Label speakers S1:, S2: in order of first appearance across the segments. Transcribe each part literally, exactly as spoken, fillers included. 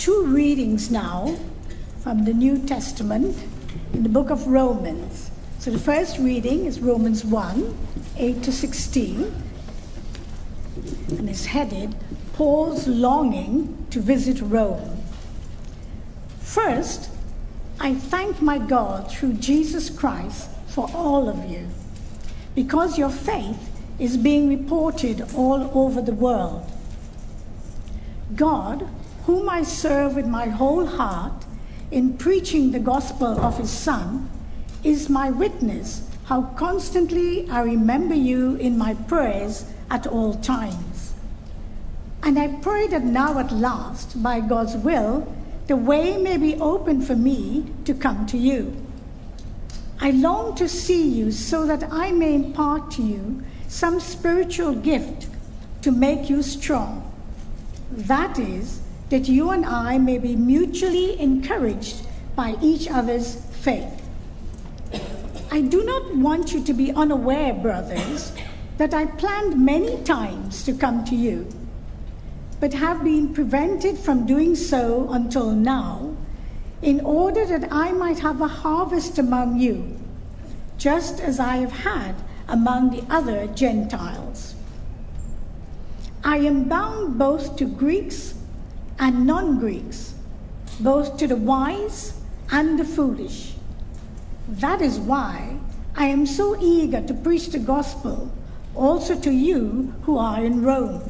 S1: two readings now from the New Testament in the book of Romans. So the first reading is Romans one, eight to sixteen, and is headed, Paul's Longing to Visit Rome. First, I thank my God through Jesus Christ for all of you, because your faith is being reported all over the world. God, whom I serve with my whole heart in preaching the gospel of his Son, is my witness how constantly I remember you in my prayers at all times. And I pray that now at last, by God's will, the way may be open for me to come to you. I long to see you so that I may impart to you some spiritual gift to make you strong. That is, that you and I may be mutually encouraged by each other's faith. I do not want you to be unaware, brothers, that I planned many times to come to you, but have been prevented from doing so until now, in order that I might have a harvest among you, just as I have had among the other Gentiles. I am bound both to Greeks and non-Greeks, both to the wise and the foolish. That is why I am so eager to preach the gospel also to you who are in Rome.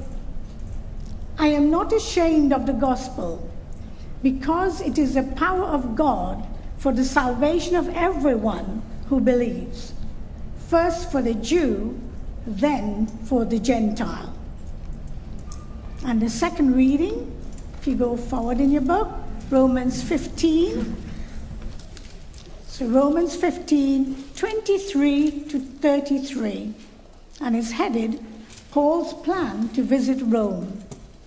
S1: I am not ashamed of the gospel, because it is the power of God for the salvation of everyone who believes, first for the Jew, then for the Gentile. And the second reading, if you go forward in your book, Romans fifteen. So Romans fifteen, twenty-three to thirty-three, and is headed, Paul's Plan to Visit Rome.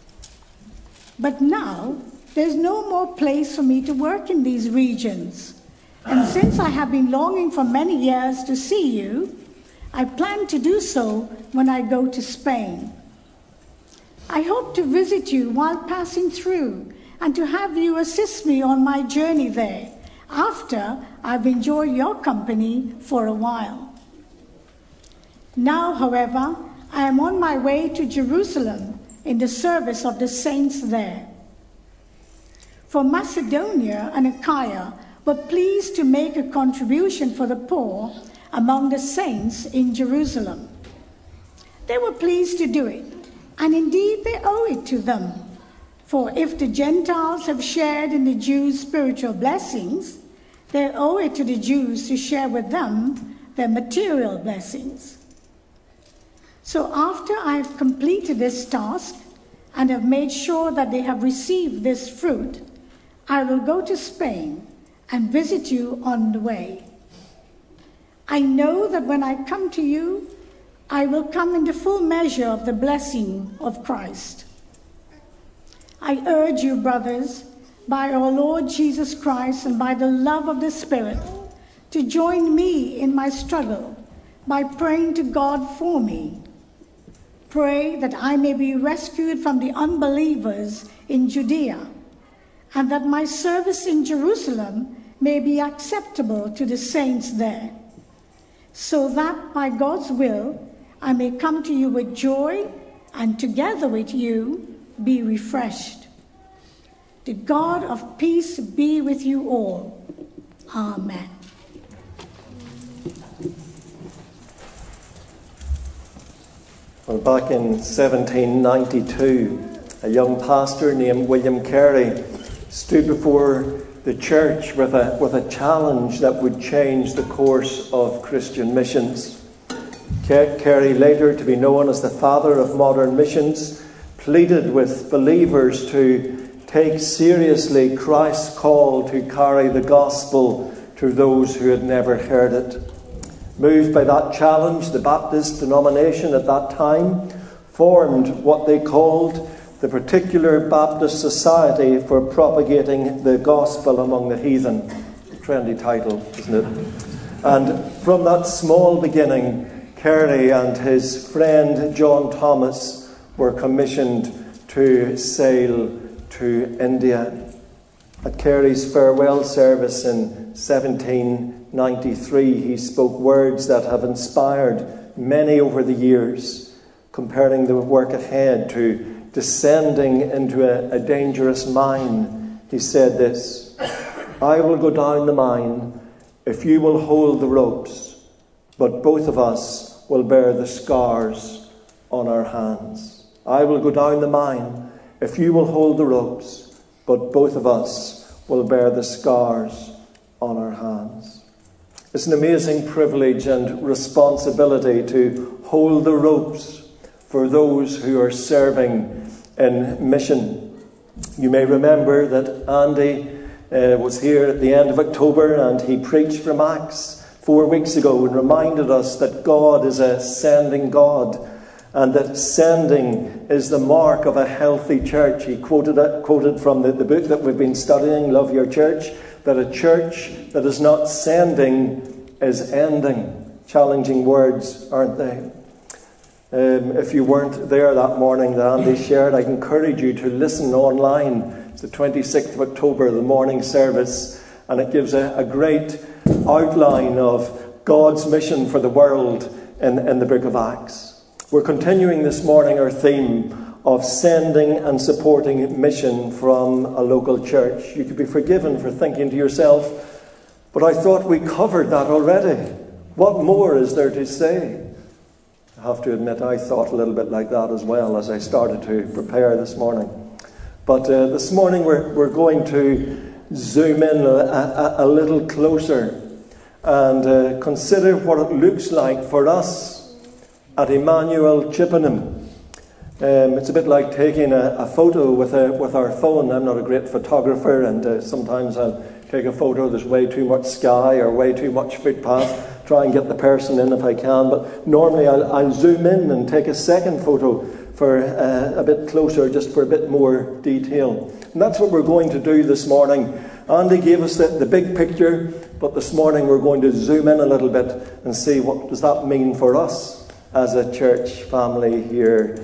S1: But now, there's no more place for me to work in these regions. And since I have been longing for many years to see you, I plan to do so when I go to Spain. I hope to visit you while passing through and to have you assist me on my journey there after I've enjoyed your company for a while. Now, however, I am on my way to Jerusalem in the service of the saints there. For Macedonia and Achaia were pleased to make a contribution for the poor among the saints in Jerusalem. They were pleased to do it, and indeed they owe it to them. For if the Gentiles have shared in the Jews' spiritual blessings, they owe it to the Jews to share with them their material blessings. So after I have completed this task and have made sure that they have received this fruit, I will go to Spain and visit you on the way. I know that when I come to you, I will come in the full measure of the blessing of Christ. I urge you, brothers, by our Lord Jesus Christ and by the love of the Spirit, to join me in my struggle by praying to God for me. Pray that I may be rescued from the unbelievers in Judea, and that my service in Jerusalem may be acceptable to the saints there, so that by God's will I may come to you with joy, and together with you be refreshed. The God of peace be with you all. Amen.
S2: Well, back in seventeen ninety-two, a young pastor named William Carey stood before the church with a, with a challenge that would change the course of Christian missions. Carey, later to be known as the father of modern missions, pleaded with believers to take seriously Christ's call to carry the gospel to those who had never heard it. Moved by that challenge, the Baptist denomination at that time formed what they called the Particular Baptist Society for Propagating the Gospel Among the Heathen. Trendy title, isn't it? And from that small beginning, Carey and his friend John Thomas were commissioned to sail to India. At Carey's farewell service in seventeen ninety-three, he spoke words that have inspired many over the years, comparing the work ahead to descending into a, a dangerous mine. He said this: "I will go down the mine if you will hold the ropes, but both of us will bear the scars on our hands. I will go down the mine if you will hold the ropes, but both of us will bear the scars on our hands." It's an amazing privilege and responsibility to hold the ropes for those who are serving in mission. You may remember that Andy uh, was here at the end of October, and he preached from Acts four weeks ago and reminded us that God is a sending God, and that sending is the mark of a healthy church. He quoted it, quoted from the, the book that we've been studying, Love Your Church, that a church that is not sending is ending. Challenging words, aren't they? Um, if you weren't there that morning that Andy shared, I'd encourage you to listen online. It's the twenty-sixth of October, the morning service, and it gives a, a great outline of God's mission for the world in, in the book of Acts. We're continuing this morning our theme of sending and supporting mission from a local church. You could be forgiven for thinking to yourself, but I thought we covered that already. What more is there to say? I have to admit I thought a little bit like that as well as I started to prepare this morning. But uh, this morning we're, we're going to zoom in a, a, a little closer and uh, consider what it looks like for us at Emmanuel Chippenham. Um, it's a bit like taking a, a photo with a, with our phone. I'm not a great photographer, and uh, sometimes I'll take a photo, there's way too much sky or way too much footpath, try and get the person in if I can, but normally I'll, I'll zoom in and take a second photo for uh, a bit closer, just for a bit more detail. And that's what we're going to do this morning. Andy gave us the, the big picture, but this morning we're going to zoom in a little bit and see what does that mean for us as a church family here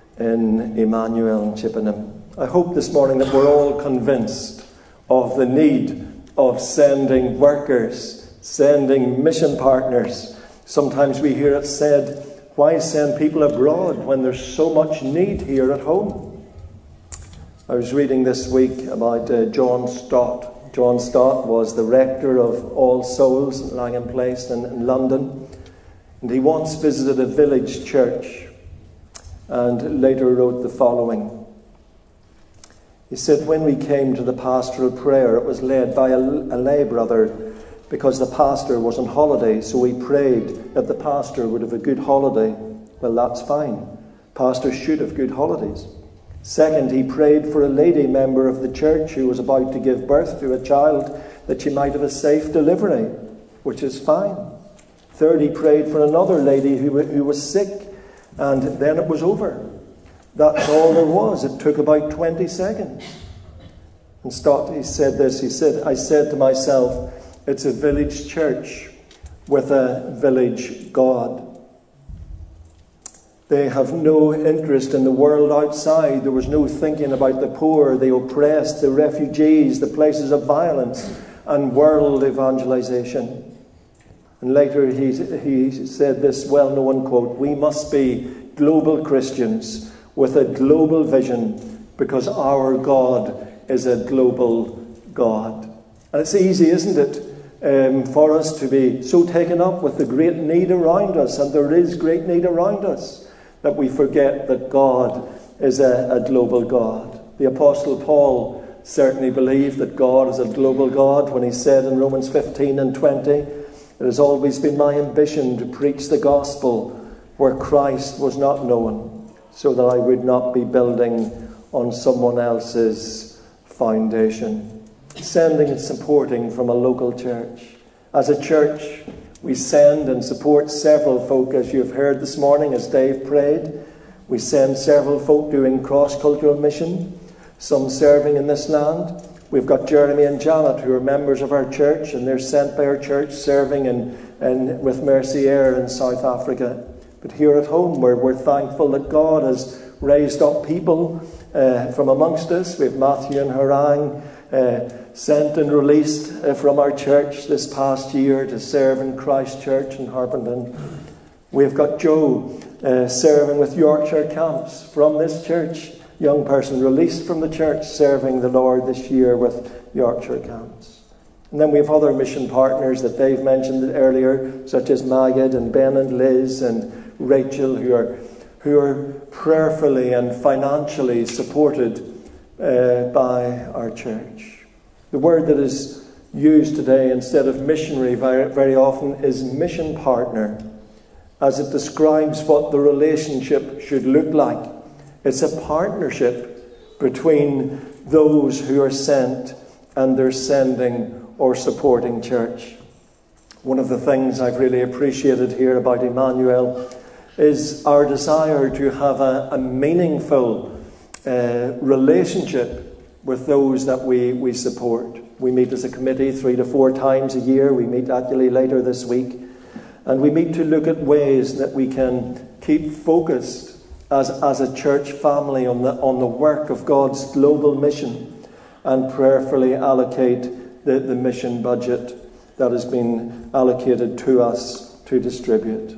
S2: in Emmanuel and Chippenham. I hope this morning that we're all convinced of the need of sending workers, sending mission partners. Sometimes we hear it said, why send people abroad when there's so much need here at home? I was reading this week about uh, John Stott. John Stott was the rector of All Souls in Langham Place in, in London, and he once visited a village church and later wrote the following. He said, when we came to the pastoral prayer, it was led by a, a lay brother because the pastor was on holiday, so we prayed that the pastor would have a good holiday. Well, that's fine. Pastors should have good holidays. Second, he prayed for a lady member of the church who was about to give birth to a child, that she might have a safe delivery, which is fine. Third, he prayed for another lady who, who was sick, and then it was over. That's all there was. It took about twenty seconds. And Stott, he said this, he said, I said to myself, it's a village church with a village God. They have no interest in the world outside. There was no thinking about the poor, the oppressed, the refugees, the places of violence and world evangelization. And later he, he said this well-known quote, we must be global Christians with a global vision because our God is a global God. And it's easy, isn't it, um, for us to be so taken up with the great need around us, and there is great need around us, that we forget that God is a, a global God. The Apostle Paul certainly believed that God is a global God when he said in Romans fifteen and twenty, it has always been my ambition to preach the gospel where Christ was not known, so that I would not be building on someone else's foundation. Sending and supporting from a local church. As a church, we send and support several folk, as you've heard this morning, as Dave prayed. We send several folk doing cross-cultural mission, some serving in this land. We've got Jeremy and Janet, who are members of our church, and they're sent by our church, serving in, in, with Mercy Air in South Africa. But here at home, where we're thankful that God has raised up people uh, from amongst us. We have Matthew and Harang, uh, sent and released uh, from our church this past year to serve in Christ Church in Harpenden. We've got Joe uh, serving with Yorkshire Camps from this church. Young person released from the church, serving the Lord this year with Yorkshire Camps. And then we have other mission partners that Dave mentioned earlier, such as Magid and Ben and Liz and Rachel, who are who are prayerfully and financially supported uh, by our church. The word that is used today instead of missionary very, very often is mission partner, as it describes what the relationship should look like. It's a partnership between those who are sent and their sending or supporting church. One of the things I've really appreciated here about Emmanuel is our desire to have a, a meaningful uh, relationship with those that we, we support. We meet as a committee three to four times a year. We meet actually later this week. And we meet to look at ways that we can keep focused as, as a church family on the, on the work of God's global mission and prayerfully allocate the, the mission budget that has been allocated to us to distribute.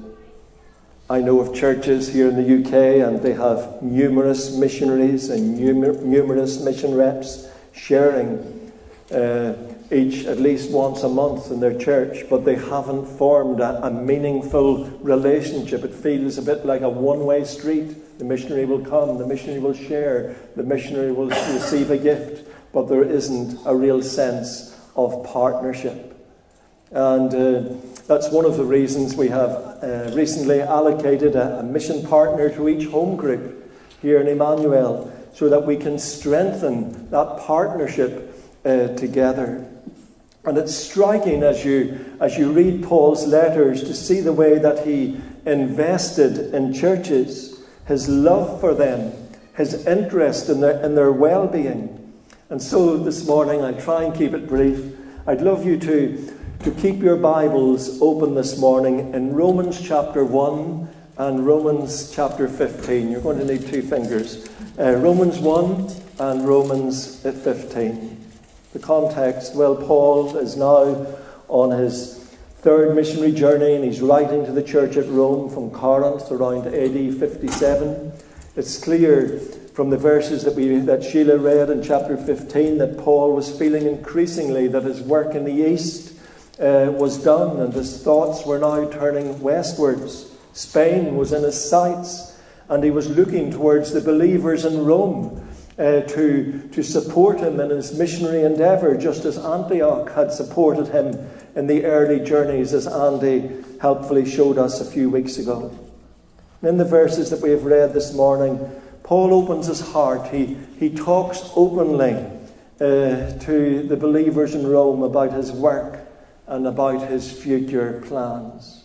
S2: I know of churches here in the U K, and they have numerous missionaries and numer- numerous mission reps sharing uh, each at least once a month in their church, but they haven't formed a, a meaningful relationship. It feels a bit like a one-way street. The missionary will come, the missionary will share, the missionary will receive a gift, but there isn't a real sense of partnership. And uh, that's one of the reasons we have uh, recently allocated a, a mission partner to each home group here in Emmanuel, so that we can strengthen that partnership uh, together. And it's striking as you as you read Paul's letters to see the way that he invested in churches, his love for them, his interest in their in their well-being. And so this morning, I try and keep it brief. I'd love you to to keep your Bibles open this morning in Romans chapter one and Romans chapter fifteen. You're going to need two fingers. Uh, Romans one and Romans fifteen. The context, well, Paul is now on his third missionary journey, and he's writing to the church at Rome from Corinth around A D fifty-seven. It's clear from the verses that we that Sheila read in chapter fifteen that Paul was feeling increasingly that his work in the East uh, was done, and his thoughts were now turning westwards. Spain was in his sights, and he was looking towards the believers in Rome Uh, to, to support him in his missionary endeavour, just as Antioch had supported him in the early journeys, as Andy helpfully showed us a few weeks ago. In the verses that we have read this morning, Paul opens his heart. He, he talks openly uh, to the believers in Rome about his work and about his future plans.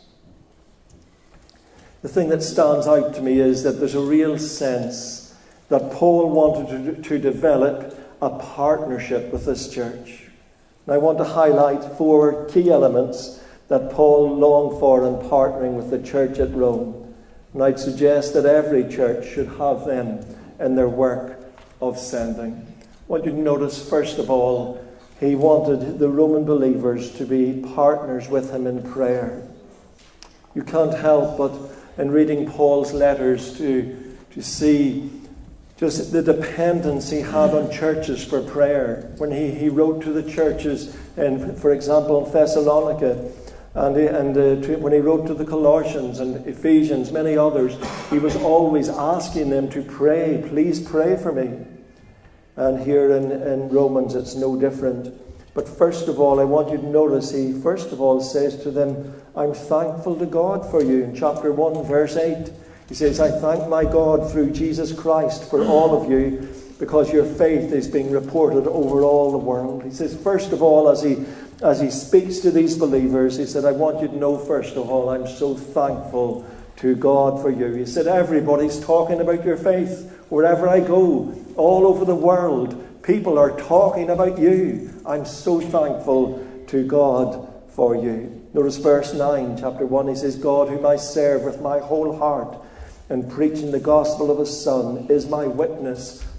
S2: The thing that stands out to me is that there's a real sense that Paul wanted to, to develop a partnership with this church. And I want to highlight four key elements that Paul longed for in partnering with the church at Rome. And I'd suggest that every church should have them in their work of sending. I want you to notice, first of all, he wanted the Roman believers to be partners with him in prayer. You can't help but, in reading Paul's letters, to, to see just the dependence he had on churches for prayer. When he, he wrote to the churches, in, for example, in Thessalonica, and, he, and uh, to, when he wrote to the Colossians and Ephesians, many others, he was always asking them to pray. Please pray for me. And here in, in Romans, it's no different. But first of all, I want you to notice, he first of all says to them, I'm thankful to God for you. In chapter one, verse eight, he says, I thank my God through Jesus Christ for all of you, because your faith is being reported over all the world. He says, first of all, as he as he speaks to these believers, he said, I want you to know, first of all, I'm so thankful to God for you. He said, everybody's talking about your faith. Wherever I go, all over the world, people are talking about you. I'm so thankful to God for you. Notice verse nine, chapter one, he says, God, whom I serve with my whole heart, and preaching the gospel of his Son, is my witness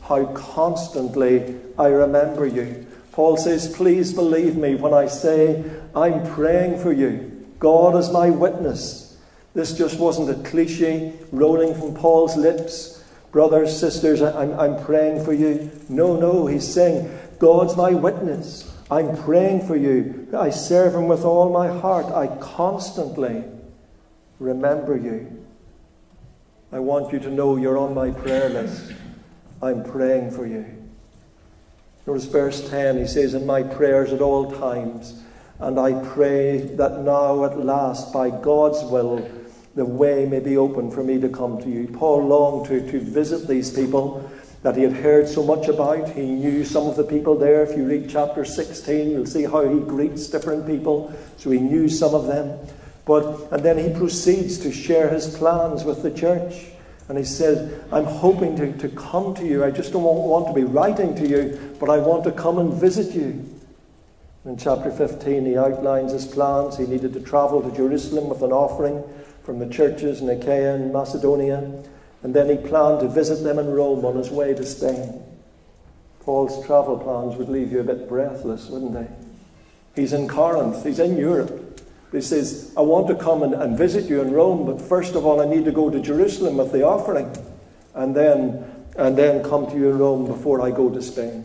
S2: how constantly I remember you. Paul says, please believe me when I say I'm praying for you. God is my witness. This just wasn't a cliche rolling from Paul's lips. Brothers, sisters, I'm, I'm praying for you. No, no, he's saying, God's my witness. I'm praying for you. I serve him with all my heart. I constantly remember you. I want you to know you're on my prayer list. I'm praying for you. Notice verse ten, he says, in my prayers at all times, and I pray that now at last, by God's will, the way may be open for me to come to you. Paul longed to, to visit these people that he had heard so much about. He knew some of the people there. If you read chapter sixteen, you'll see how he greets different people. So he knew some of them. But and then he proceeds to share his plans with the church. And he said, I'm hoping to, to come to you. I just don't want to be writing to you, but I want to come and visit you. In chapter fifteen, he outlines his plans. He needed to travel to Jerusalem with an offering from the churches in Achaia and Macedonia. And then he planned to visit them in Rome on his way to Spain. Paul's travel plans would leave you a bit breathless, wouldn't they? He's in Corinth. He's in Europe. He says, I want to come and, and visit you in Rome, but first of all I need to go to Jerusalem with the offering. And then, and then come to you in Rome before I go to Spain.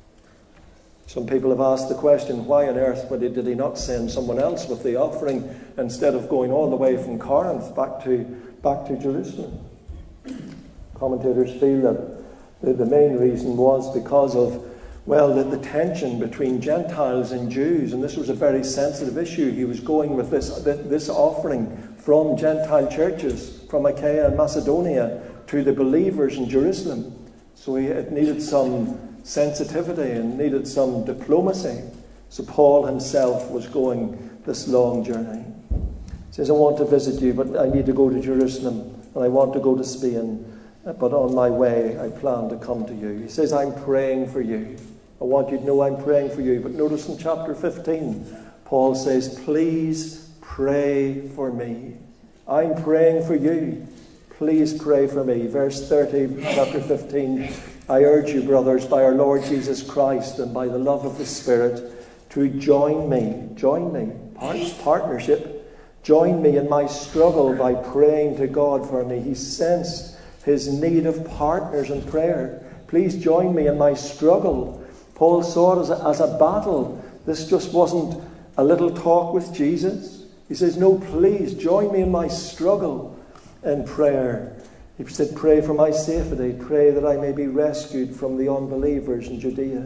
S2: Some people have asked the question, why on earth did he not send someone else with the offering instead of going all the way from Corinth back to, back to Jerusalem? Commentators feel that the, the main reason was because of, well, the, the tension between Gentiles and Jews, and this was a very sensitive issue. He was going with this, this offering from Gentile churches, from Achaia and Macedonia, to the believers in Jerusalem. So he, it needed some sensitivity and needed some diplomacy. So Paul himself was going this long journey. He says, I want to visit you, but I need to go to Jerusalem, and I want to go to Spain. But on my way, I plan to come to you. He says, I'm praying for you. I want you to know I'm praying for you. But notice in chapter fifteen, Paul says, please pray for me. I'm praying for you. Please pray for me. Verse thirty, chapter fifteen, I urge you, brothers, by our Lord Jesus Christ and by the love of the Spirit, to join me, join me, partnership, join me in my struggle by praying to God for me. He sensed his need of partners in prayer. Please join me in my struggle. Paul saw it as a, as a battle. This just wasn't a little talk with Jesus. He says, no, please join me in my struggle in prayer. He said, pray for my safety. Pray that I may be rescued from the unbelievers in Judea.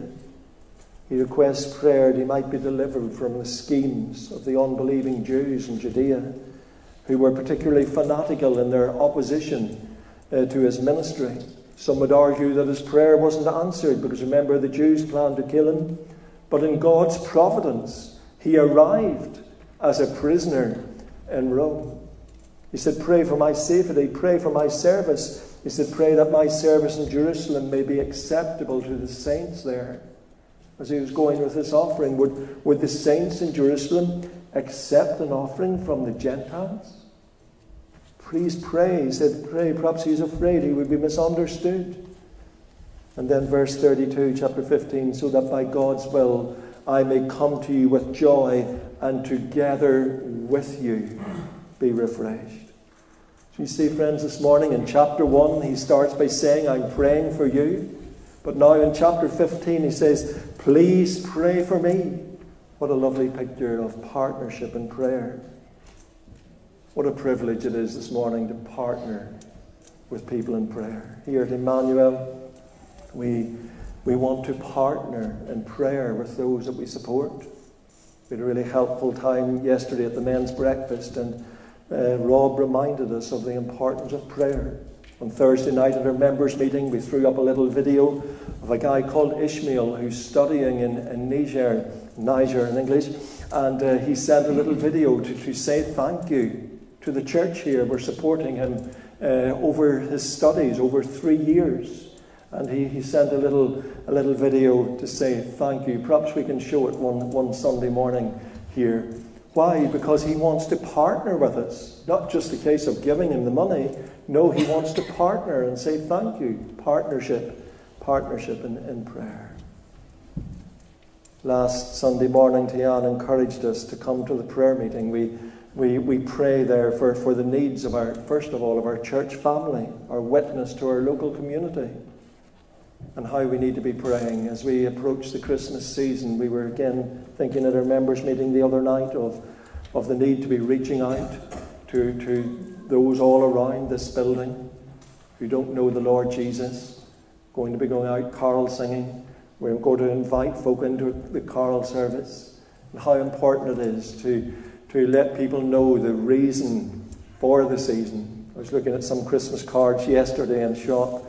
S2: He requests prayer that he might be delivered from the schemes of the unbelieving Jews in Judea, who were particularly fanatical in their opposition Uh, to his ministry. Some would argue that his prayer wasn't answered because, remember, the Jews planned to kill him. But in God's providence, he arrived as a prisoner in Rome. He said, pray for my safety, pray for my service. He said, pray that my service in Jerusalem may be acceptable to the saints there. As he was going with this offering, would, would the saints in Jerusalem accept an offering from the Gentiles? Please pray. He said, pray. Perhaps he's afraid he would be misunderstood. And then verse thirty-two, chapter fifteen, so that by God's will I may come to you with joy and together with you be refreshed. So you see, friends, this morning in chapter one, he starts by saying, I'm praying for you. But now in chapter fifteen, he says, please pray for me. What a lovely picture of partnership in prayer. What a privilege it is this morning to partner with people in prayer. Here at Emmanuel, we, we want to partner in prayer with those that we support. We had a really helpful time yesterday at the men's breakfast, and uh, Rob reminded us of the importance of prayer. On Thursday night at our members' meeting, we threw up a little video of a guy called Ishmael who's studying in, in Niger, Niger in English, and uh, he sent a little video to, to say thank you to the church here. We're supporting him uh, over his studies, over three years. And he, he sent a little a little video to say thank you. Perhaps we can show it one, one Sunday morning here. Why? Because he wants to partner with us. Not just a case of giving him the money. No, he wants to partner and say thank you. Partnership. Partnership in, in prayer. Last Sunday morning, Tian encouraged us to come to the prayer meeting. We we we pray there for, for the needs of our, first of all, of our church family, our witness to our local community, and how we need to be praying. As we approach the Christmas season, we were again thinking at our members' meeting the other night of, of the need to be reaching out to, to those all around this building who don't know the Lord Jesus. Going to be going out carol singing. We're going to invite folk into the carol service, and how important it is to, to let people know the reason for the season. I was looking at some Christmas cards yesterday in shop,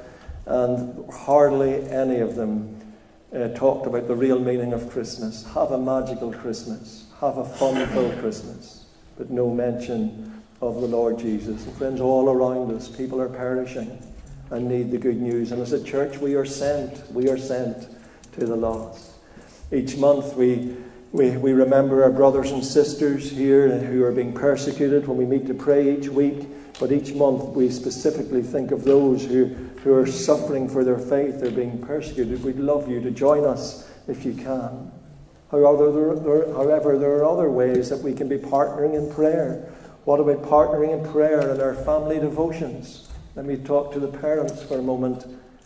S2: and hardly any of them uh, talked about the real meaning of Christmas. Have a magical Christmas. Have a fun-filled Christmas. But no mention of the Lord Jesus. And friends, all around us, people are perishing and need the good news. And as a church, we are sent. We are sent to the lost. Each month we, we we remember our brothers and sisters here who are being persecuted when we meet to pray each week. But each month we specifically think of those who, who are suffering for their faith. They're being persecuted. We'd love you to join us if you can. However, there, there, however, there are other ways that we can be partnering in prayer. What about partnering in prayer in our family devotions? Let me talk to the parents for a moment.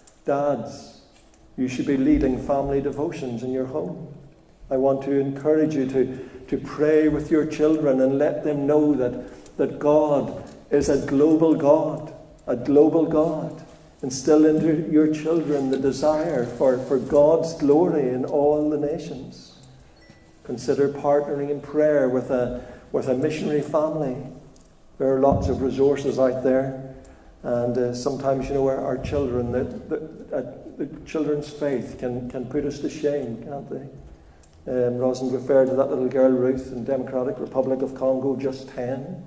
S2: Dads, you should be leading family devotions in your home. I want to encourage you to, to pray with your children and let them know that, that God is a global God, a global God. Instill into your children the desire for, for God's glory in all the nations. Consider partnering in prayer with a, with a missionary family. There are lots of resources out there. And uh, sometimes, you know, our, our children, the, the, uh, the children's faith can, can put us to shame, can't they? Um, Rosalind referred to that little girl, Ruth, in Democratic Republic of Congo, just ten,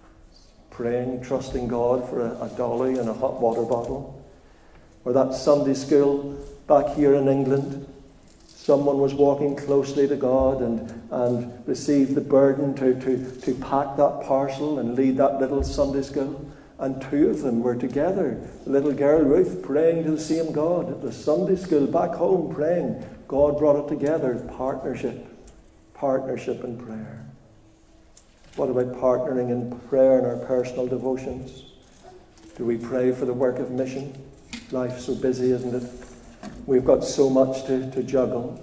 S2: praying, trusting God for a, a dolly and a hot water bottle. Or that Sunday school back here in England, someone was walking closely to God and, and received the burden to, to, to pack that parcel and lead that little Sunday school. And two of them were together. The little girl, Ruth, praying to the same God. At the Sunday school back home, praying. God brought it together. Partnership. Partnership in prayer. What about partnering in prayer in our personal devotions? Do we pray for the work of mission? Life's so busy, isn't it? We've got so much to, to juggle.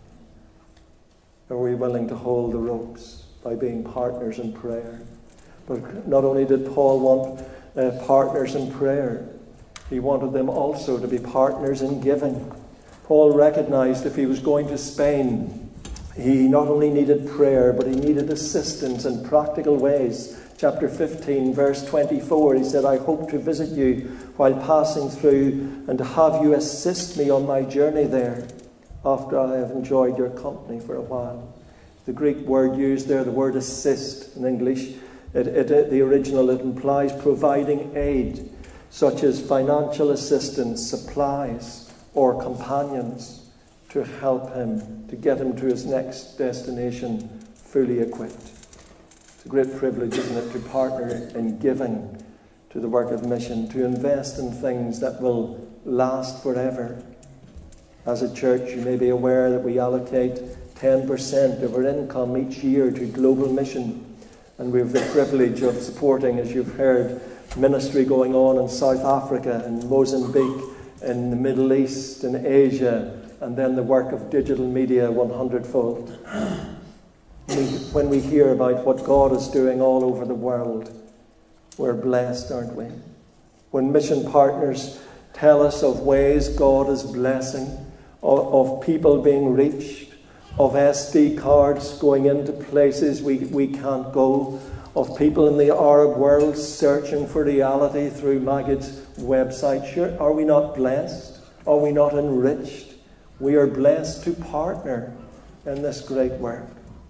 S2: Are we willing to hold the ropes by being partners in prayer? But not only did Paul want uh, partners in prayer, he wanted them also to be partners in giving. Paul recognized if he was going to Spain, he not only needed prayer, but he needed assistance in practical ways. Chapter fifteen, verse twenty-four, he said, I hope to visit you while passing through and to have you assist me on my journey there after I have enjoyed your company for a while. The Greek word used there, the word assist in English, It, it, it, the original, it implies providing aid, such as financial assistance, supplies, or companions to help him, to get him to his next destination fully equipped. It's a great privilege, isn't it, to partner in giving to the work of mission, to invest in things that will last forever. As a church, you may be aware that we allocate ten percent of our income each year to global mission. And we have the privilege of supporting, as you've heard, ministry going on in South Africa, in Mozambique, in the Middle East, in Asia, and then the work of digital media one hundred-fold. We, when we hear about what God is doing all over the world, we're blessed, aren't we? When mission partners tell us of ways God is blessing, of, of people being reached, of S D cards going into places we, we can't go, of people in the Arab world searching for reality through Maggid's website. Sure, are we not blessed? Are we not enriched? We are blessed to partner in this great work.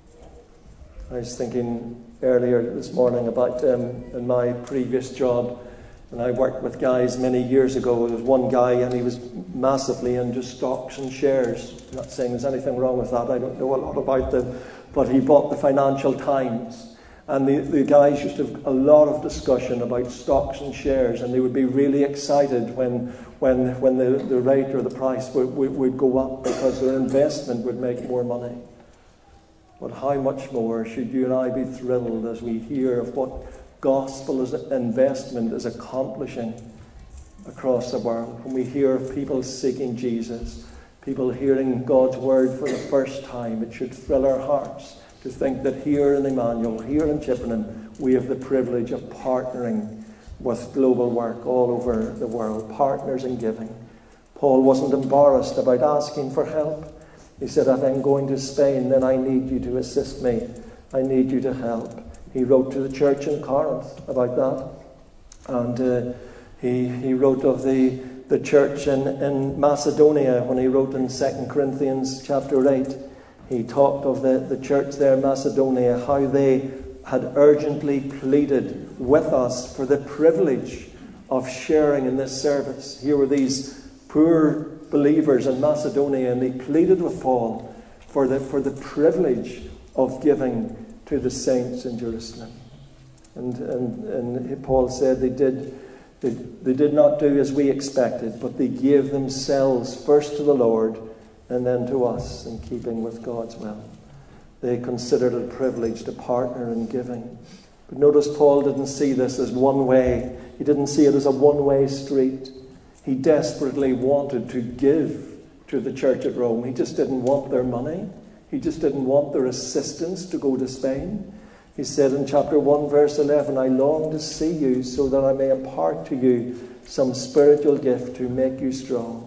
S2: I was thinking earlier this morning about um, in my previous job, and I worked with guys many years ago. There was one guy and he was massively into stocks and shares. I'm not saying there's anything wrong with that. I don't know a lot about them. But he bought the Financial Times. And the, the guys used to have a lot of discussion about stocks and shares, and they would be really excited when when when the, the rate or the price would, would, would go up, because their investment would make more money. But how much more should you and I be thrilled as we hear of what gospel investment is accomplishing across the world, when we hear of people seeking Jesus, people hearing God's word for the first time. It should thrill our hearts to think that here in Emmanuel, here in Chippenham, we have the privilege of partnering with global work all over the world, partners in giving. Paul wasn't embarrassed about asking for help. He said, if I'm going to Spain, then I need you to assist me. I need you to help. He wrote to the church in Corinth about that. And uh, he, he wrote of the, the church in, in Macedonia when he wrote in Second Corinthians chapter eight. He talked of the, the church there in Macedonia, how they had urgently pleaded with us for the privilege of sharing in this service. Here were these poor believers in Macedonia, and they pleaded with Paul for the, for the privilege of giving to the saints in Jerusalem. And, and, and Paul said they did, they, they did not do as we expected, but they gave themselves first to the Lord and then to us, in keeping with God's will. They considered it a privilege to partner in giving. But notice Paul didn't see this as one way. He didn't see it as a one-way street. He desperately wanted to give to the church at Rome. He just didn't want their money. He just didn't want their assistance to go to Spain. He said in chapter one, verse eleven, I long to see you so that I may impart to you some spiritual gift to make you strong.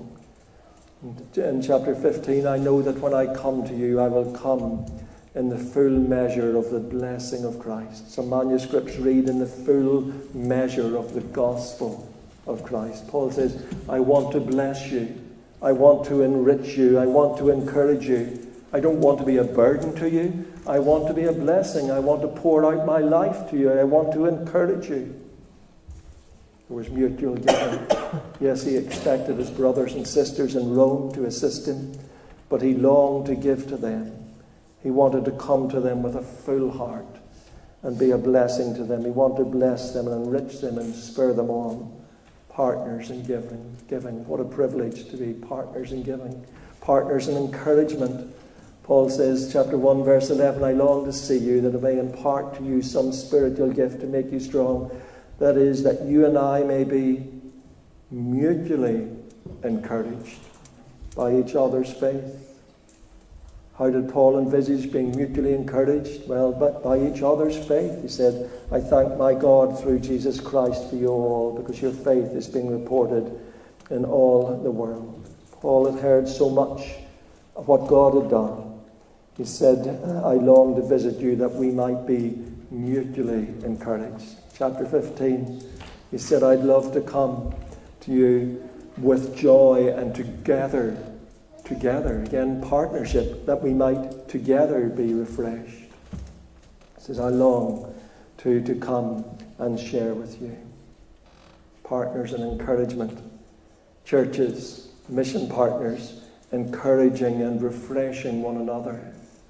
S2: In chapter fifteen, I know that when I come to you, I will come in the full measure of the blessing of Christ. Some manuscripts read in the full measure of the gospel of Christ. Paul says, I want to bless you. I want to enrich you. I want to encourage you. I don't want to be a burden to you. I want to be a blessing. I want to pour out my life to you. I want to encourage you. There was mutual giving. Yes, he expected his brothers and sisters in Rome to assist him, but he longed to give to them. He wanted to come to them with a full heart and be a blessing to them. He wanted to bless them and enrich them and spur them on. Partners in giving. Giving. What a privilege to be partners in giving. Partners in encouragement. Paul says, chapter one, verse eleven, I long to see you, that I may impart to you some spiritual gift to make you strong. That is, that you and I may be mutually encouraged by each other's faith. How did Paul envisage being mutually encouraged? Well, but by each other's faith. He said, I thank my God through Jesus Christ for you all, because your faith is being reported in all the world. Paul had heard so much of what God had done. He said, I long to visit you that we might be mutually encouraged. Chapter fifteen, he said, I'd love to come to you with joy and together, together, again, partnership, that we might together be refreshed. He says, I long to, to come and share with you. Partners in encouragement. Churches, mission partners, encouraging and refreshing one another.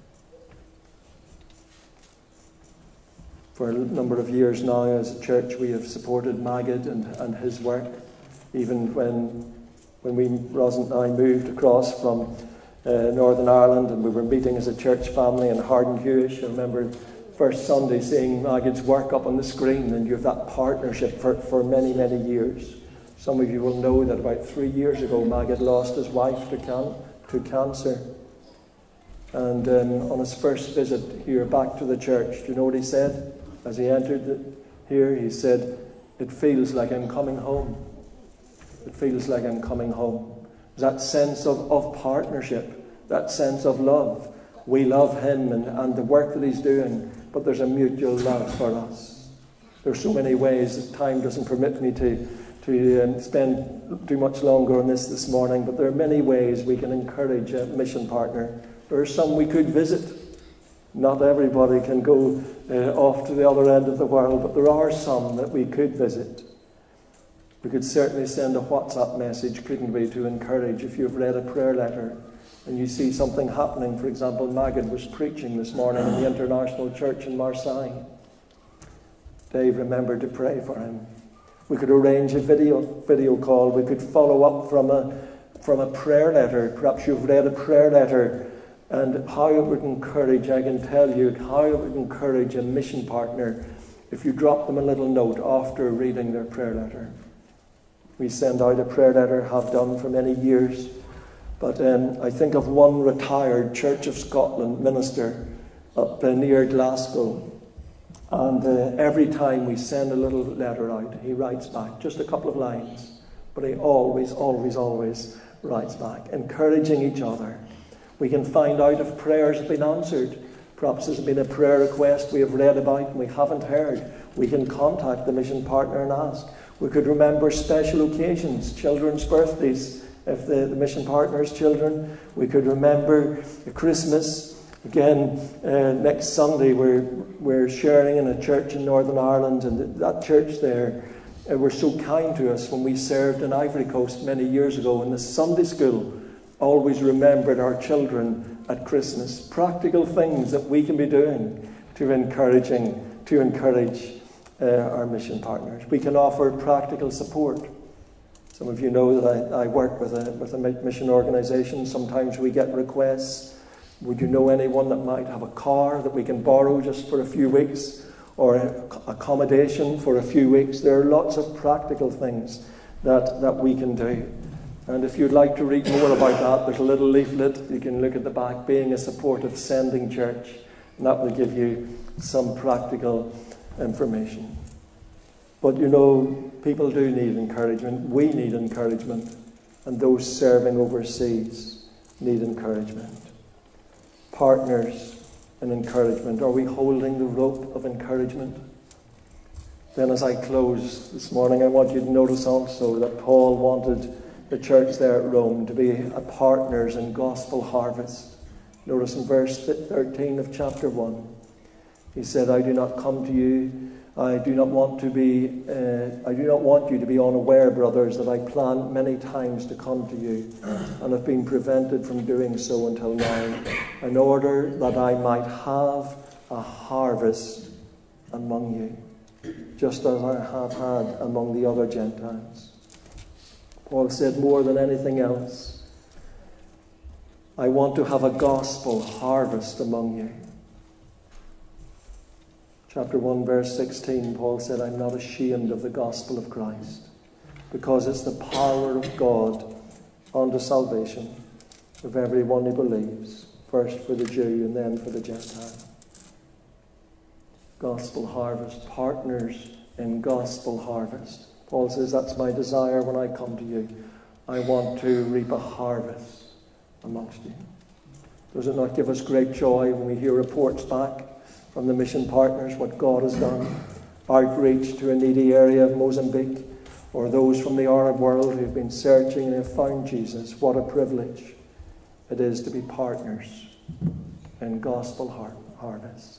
S2: For a number of years now, as a church, we have supported Magid and, and his work. Even when when we, Ros and I, moved across from uh, Northern Ireland, and we were meeting as a church family in Hardin Hewish, I remember first Sunday seeing Magid's work up on the screen, and you have that partnership for, for many, many years. Some of you will know that about three years ago, Magid lost his wife to, can, to cancer. And um, on his first visit here back to the church, do you know what he said? As he entered the, here, he said, it feels like I'm coming home. It feels like I'm coming home. That sense of, of partnership, that sense of love. We love him and, and the work that he's doing, but there's a mutual love for us. There's so many ways that time doesn't permit me to, to um, spend too much longer on this this morning, but there are many ways we can encourage a mission partner. There are some we could visit. Not everybody can go uh, off to the other end of the world, but there are some that we could visit. We could certainly send a WhatsApp message, couldn't we, to encourage. If you've read a prayer letter and you see something happening, for example, Magid was preaching this morning in the International Church in Marseille. Dave, remember to pray for him. We could arrange a video video call. We could follow up from a from a prayer letter. Perhaps you've read a prayer letter, and how it would encourage, I can tell you, how it would encourage a mission partner if you drop them a little note after reading their prayer letter. We send out a prayer letter, have done for many years. But um, I think of one retired Church of Scotland minister up uh, near Glasgow. And uh, every time we send a little letter out, he writes back just a couple of lines. But he always, always, always writes back, encouraging each other. We can find out if prayers have been answered. Perhaps there's been a prayer request we have read about and we haven't heard. We can contact the mission partner and ask. We could remember special occasions, children's birthdays, if the, the mission partner's children. We could remember Christmas. Again, uh, next Sunday we're, we're sharing in a church in Northern Ireland, and that church there uh, were so kind to us when we served in Ivory Coast many years ago. And the Sunday school always remembered our children at Christmas. Practical things that we can be doing to encouraging, to encourage uh, our mission partners. We can offer practical support. Some of you know that I, I work with a, with a mission organisation. Sometimes we get requests. Would you know anyone that might have a car that we can borrow just for a few weeks, or accommodation for a few weeks? There are lots of practical things that, that we can do. And if you'd like to read more about that, there's a little leaflet. You can look at the back, Being a Supportive Sending Church, and that will give you some practical information. But you know, people do need encouragement. We need encouragement. And those serving overseas need encouragement. Partners in encouragement. Are we holding the rope of encouragement? Then as I close this morning, I want you to notice also that Paul wanted the church there at Rome to be a partners in gospel harvest. Notice in verse thirteen of chapter one, he said, I do not come to you, I do not want to be, uh, I do not want you to be unaware, brothers, that I planned many times to come to you, and have been prevented from doing so until now, in order that I might have a harvest among you, just as I have had among the other Gentiles. Paul said, more than anything else, I want to have a gospel harvest among you. Chapter one, verse sixteen, Paul said, I'm not ashamed of the gospel of Christ, because it's the power of God unto salvation of everyone who believes, first for the Jew and then for the Gentile. Gospel harvest, partners in gospel harvest. Paul says, that's my desire when I come to you. I want to reap a harvest amongst you. Does it not give us great joy when we hear reports back from the mission partners, what God has done? Outreach to a needy area of Mozambique, or those from the Arab world who have been searching and have found Jesus. What a privilege it is to be partners in gospel har- harvest.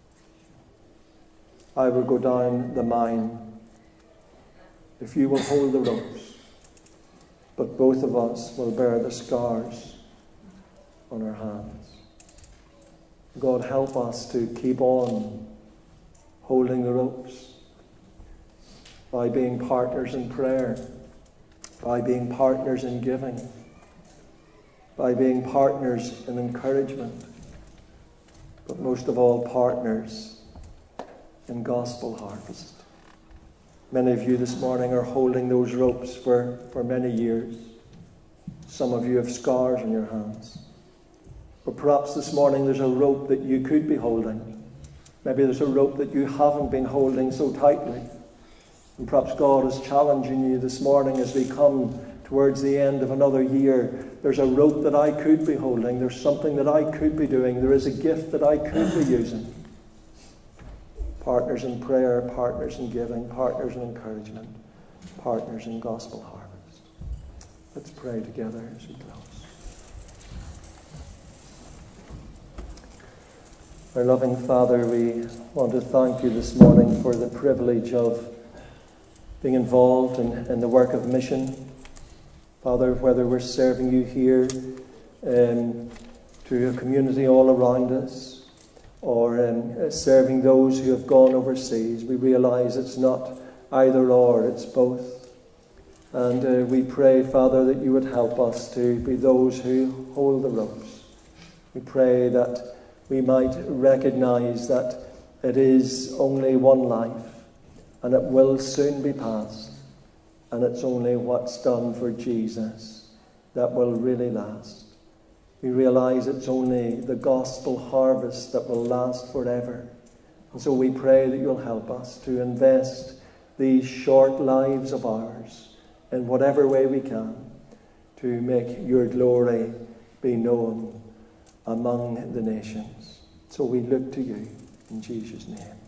S2: I will go down the mine if you will hold the ropes, but both of us will bear the scars on our hands. God, help us to keep on holding the ropes by being partners in prayer, by being partners in giving, by being partners in encouragement, but most of all, partners in gospel harvest. Many of you this morning are holding those ropes for, for many years. Some of you have scars on your hands. Or perhaps this morning there's a rope that you could be holding. Maybe there's a rope that you haven't been holding so tightly. And perhaps God is challenging you this morning as we come towards the end of another year. There's a rope that I could be holding. There's something that I could be doing. There is a gift that I could be using. Partners in prayer, partners in giving, partners in encouragement, partners in gospel harvest. Let's pray together as we close. Our loving Father, we want to thank you this morning for the privilege of being involved in, in the work of mission. Father, whether we're serving you here um, to a community all around us, or um, serving those who have gone overseas. We realize it's not either or, it's both. And uh, we pray, Father, that you would help us to be those who hold the ropes. We pray that we might recognize that it is only one life, and it will soon be past, and it's only what's done for Jesus that will really last. We realize it's only the gospel harvest that will last forever. And so we pray that you'll help us to invest these short lives of ours in whatever way we can to make your glory be known among the nations. So we look to you in Jesus' name.